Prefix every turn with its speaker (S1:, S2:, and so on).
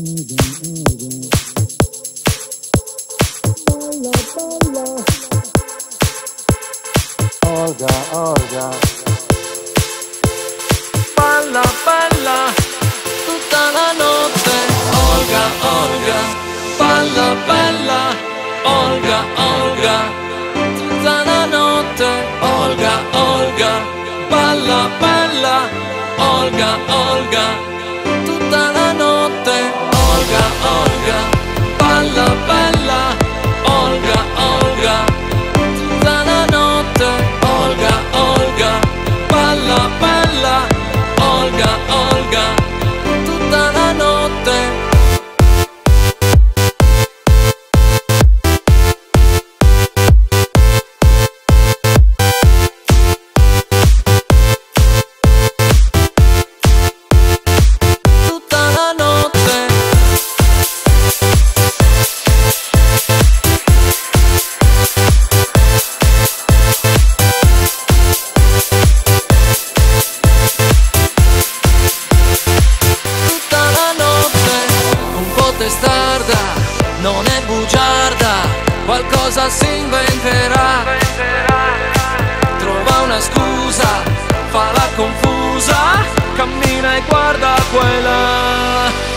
S1: Olga, Olga, balla, balla tutta la notte. Olga, Olga, balla, balla. Olga, Olga, tutta la notte. Olga, Olga, balla, balla. Olga, Olga, tutta la notte. Olga, Olga, balla, balla. Olga, Olga, tutta la notte. Olga, Olga, balla, balla. Olga, Olga, tutta la notte. Testarda, non è bugiarda, qualcosa si inventerà. Trova una scusa, falla confusa, cammina e guarda quella.